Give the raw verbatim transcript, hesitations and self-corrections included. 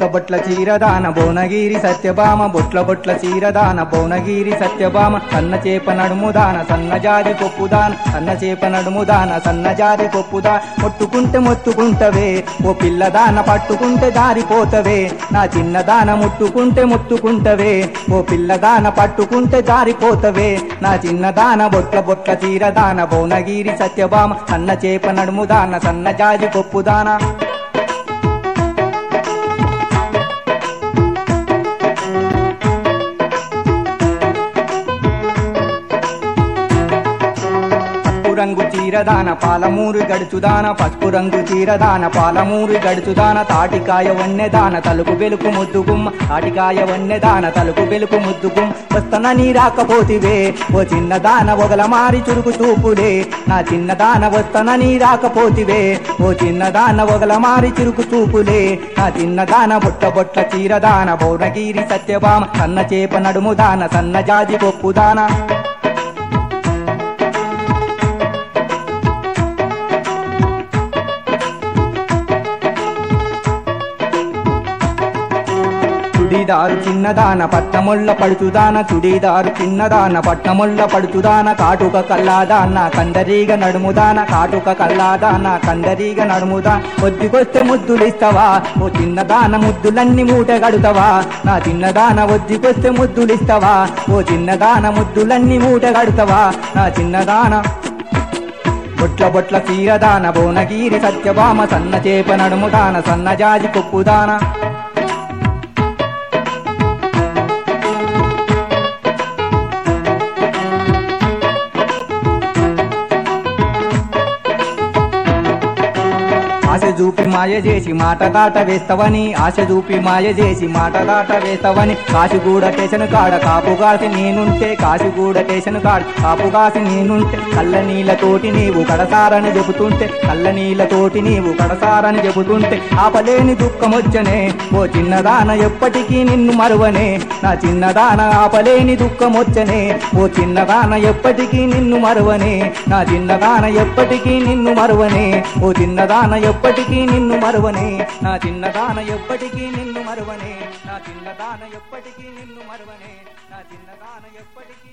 బొట్ల చీరదాన భువనగిరి సత్యభామ బొట్ల బొట్ల చీరదాన భువనగిరి సత్యభామ సన్న చేప నడుముదాన సన్నజారి కొప్పుదాన సన్న చేప నడుముదాన సన్నజారి కొప్పుదా ముట్టుకుంటే మొత్తుకుంటవే ఓ పిల్లదాన పట్టుకుంటే జారిపోతవే నా చిన్నదాన ముట్టుకుంటే ముట్టుకుంటవే ఓ పిల్లదాన పట్టుకుంటే జారిపోతవే నా చిన్నదాన బొట్ల బొట్ల చీరదాన భువనగిరి సత్యభామ సన్న చేప నడుముదాన సన్నజారి కొప్పుదాన రంగు చీరదాన పాలమూరు గడుచుదాన పసుపు రంగు చీరదాన పాలమూరు గడుచుదాన తాటికాయ వన్నెదాన తలుపు వెలుకు ముద్దుగుమ్మ తాటికాయ వన్నెదాన తలుపు వెలుకు ముద్దుగుమ్మ వస్తనని రాకపోతివే ఓ చిన్నదాన ఒగల మారి చురుకు చూపులే నా చిన్నదాన వస్తనని రాకపోతివే ఓ చిన్నదాన ఒగల మారి చురుకు చూపులే నా చిన్నదాన బొట్ట బొట్ల చీరదాన భువనగిరి సత్యభామ సన్న చేప నడుముదాన సన్నజాజి కొప్పుదాన చుడీదారు చిన్నదాన పట్నముళ్ళ పడుచుదాన చుడీదారు చిన్నదాన పట్నముళ్ళ పడుచుదాన కాటుక కల్లాదాన కందరీగ నడుముదాన కాటుక కల్లాదాన కందరీగ నడుముదా ఒద్దికొస్తే ముద్దులిస్తావా ఓ చిన్నదాన ముద్దులన్నీ మూట గడుతావా నా చిన్నదాన ఒద్దికొస్తే ముద్దులిస్తావా ఓ చిన్నదాన ముద్దులన్నీ మూట గడుతావా నా చిన్నదాన బొట్ల బొట్ల చీరదాన భువనగిరి సత్యభామ సన్న చేప నడుముదాన సన్నజాజి కొప్పుదాన ఆశ చూపి మాయ చేసి మాట దాట వేస్తావని ఆశ చూపి మాయ చేసి మాట దాట వేస్తావని కాశీగూడ స్టేషన్ కాడ కాపుగాసి నేనుంటే కాశీగూడ స్టేషన్ కాడ కాపుగాసి నేనుంటే కళ్ళ నీళ్ళతోటి నీవు కడసారని చెబుతుంటే కళ్ళ నీళ్ళతోటి నీవు కడసారని చెబుతుంటే ఆపలేని దుఃఖం వచ్చనే ఓ చిన్నదాన ఎప్పటికీ నిన్ను మరువనే నా చిన్నదాన ఆపలేని దుఃఖం వచ్చనే ఓ చిన్నదాన ఎప్పటికీ నిన్ను మరువనే నా చిన్నదాన ఎప్పటికీ నిన్ను మరువనే ఓ చిన్నదాన ఎప్పటికీ నిన్ను మరువనే నా చిన్నదాన ఎప్పటికీ నిన్ను మరువనే నా చిన్నదాన ఎప్పటికీ నిన్ను మరువనే నా చిన్నదాన ఎప్పటికీ